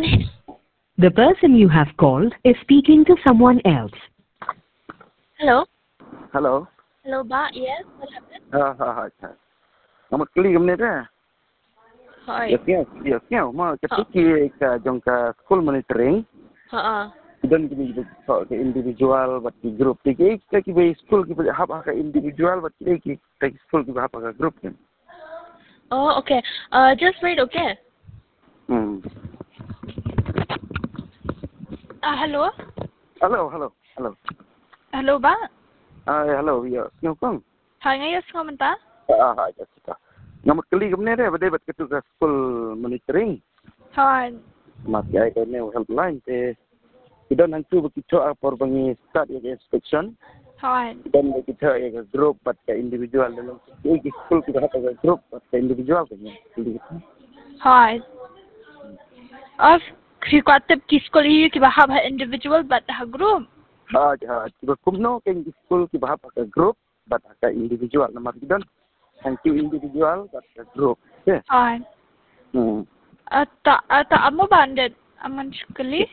Ani. The person you have called is speaking to someone else. Hello. Hello. Hello, ba. Yes. What happened? Ha. Nama kali kemana dah? Hi. Ya, mau ketika ke jangka school monitoring. Dan kita ke individual, buat di group. Tiga kita school kita apa ke individual, buat kita school kita apa ke group kan? Oh, okay. Just wait, okay? Hello. Hello. Hello, ba. Hello. Ya, kenapa? Hi, ngayos ngomenta? Ya, kita. Nama kali kemana dah? Bade buat ketika school monitoring. Hi. Masih ada ni helpline te. Kita nanti kita for bangi start inspection. Hi. Dan kita ya group atau individual dalam school kita ada group atau individual kan. Hi. Of kikuatip ki school ini ki bahab individual but ha group. Kita kumno kan school kita bahab ke group but ke individual. Nama kita nanti individual but ke group. Hi. Ata amo bandit aman sekali.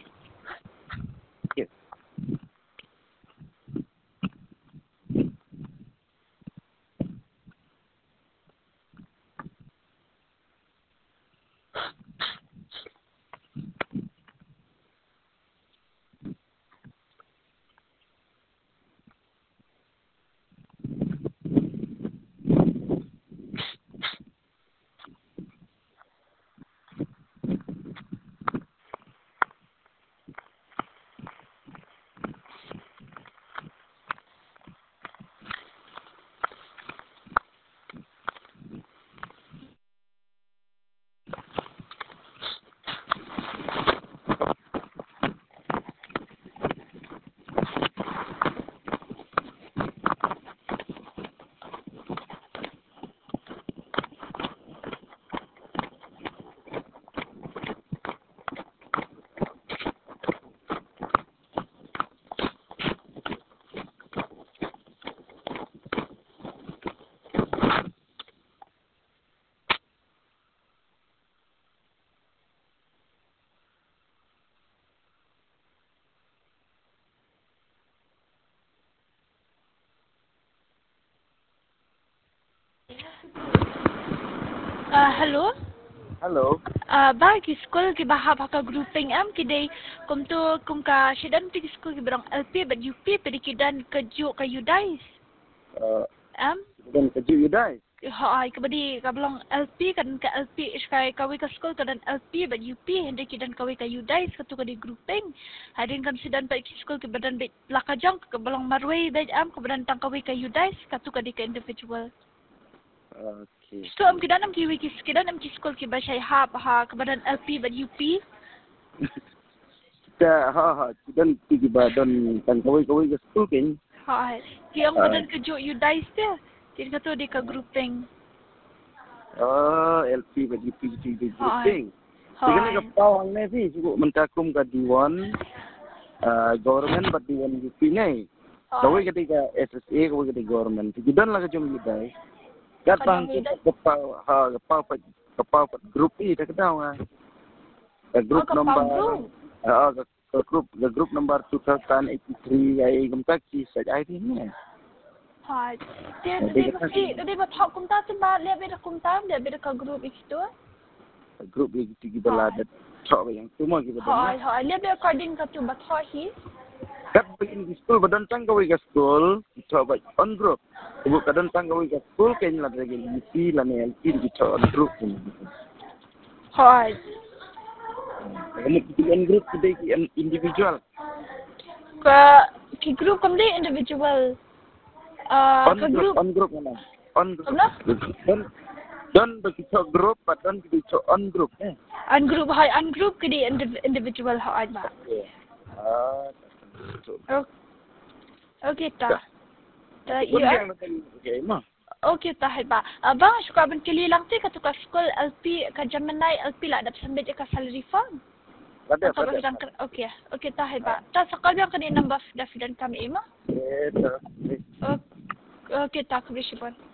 Hello. Ba ki school ki bahab ka grouping am ki day kum ka sidan pi school ki berang LP but UP pi kidan keju ka Udais. Dan keju Udais. Hai kabadi ka belong LP kan ka LP iskai kawi ka school kan LP but UP hindi kidan kawi ka Udais katu ka di grouping. Hadin kan sidan pa ki school ki badan bit lakajang ka belong marway bed am ka badan tang kawi ka Udais katu ka di ka individual. Okay. So am kidan am ki wiki kidan am ki school ki ba shay ha kebadan LP but UP. Ha. Dan pergi badan tan kawai ke school kan. Ha. Ki am badan kejo Udais dia. Jadi kata dia ke grouping. LP but UP grouping. Jadi ni kapau ang ni cukup mentakum ke Dewan government but Dewan UP ni. Kawai ketika SSA kawai ketika government. Kidan lah kejum Udais. Katang kepau grup ini dah kenal ah. Grup nombor grup nombor 2083 ai kumtaki saja ini. Hai. Dia berthok kumta tu ba lihat beda kumta dia beda ke grup itu. Grup ini tinggi belada thok yang semua kita. Hai. Lihat dia according ke tu berthok hi. Kat begini school badan tangga ke school kita buat on group. Ibu kadang tangga ke school kayaknya lah lagi UP lah ni LP kita on group ni. Hai. Kamu kita on group kita individual. Ke group kamu dia individual. On group mana? On group. Dan kita group badan kita on group. On group ke dia individual hai ba. Okay ta. Okay ta hai ba. Abang suka ben kili lang ti ka tuka school LP ka Gemini LP lah dapat sambil ka salary form. Ada. Okay ta hai ba. Ta sakal yang kini number dan kami ima. Yes. Okay ta kubri sipon.